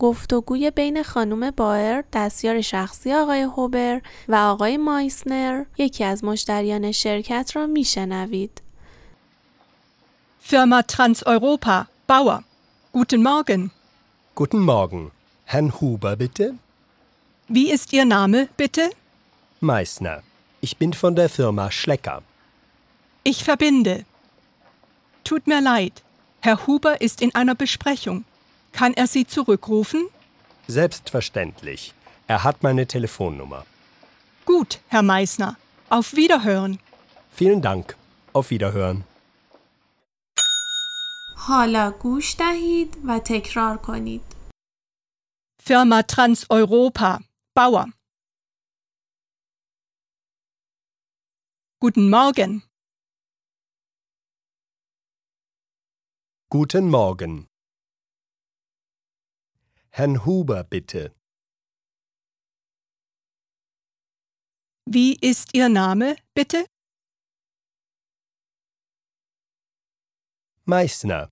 گفتگوی بین خانم بایر دستیار شخصی آقای هوبر و آقای مایسنر یکی از مشتریان شرکت را میشنوید. Firma Transeuropa, Bauer. Guten Morgen. Guten Morgen. Herrn Huber, bitte? Wie ist Ihr Name, bitte? Meißner. Ich bin von der Firma Schlecker. Ich verbinde. Tut mir leid. Herr Huber ist in einer Besprechung. Kann er Sie zurückrufen? Selbstverständlich. Er hat meine Telefonnummer. Gut, Herr Meißner. Auf Wiederhören. Vielen Dank. Auf Wiederhören. حالا گوش دهید و تکرار کنید. Firma Transeuropa, Bauer. Guten Morgen. Guten Morgen. Herrn Huber, bitte. Wie ist Ihr Name, bitte? Meißner.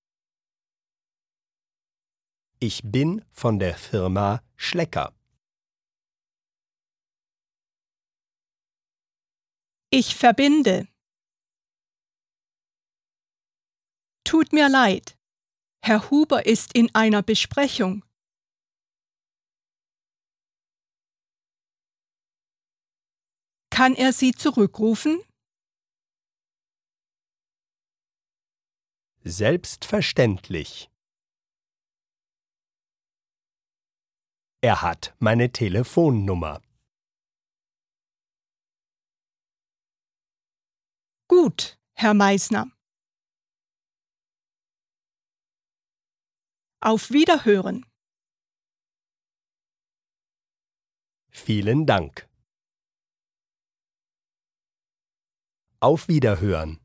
Ich bin von der Firma Schlecker. Ich verbinde. Tut mir leid. Herr Huber ist in einer Besprechung. Kann er Sie zurückrufen? Selbstverständlich. Er hat meine Telefonnummer. Gut, Herr Meißner. Auf Wiederhören. Vielen Dank. Auf Wiederhören.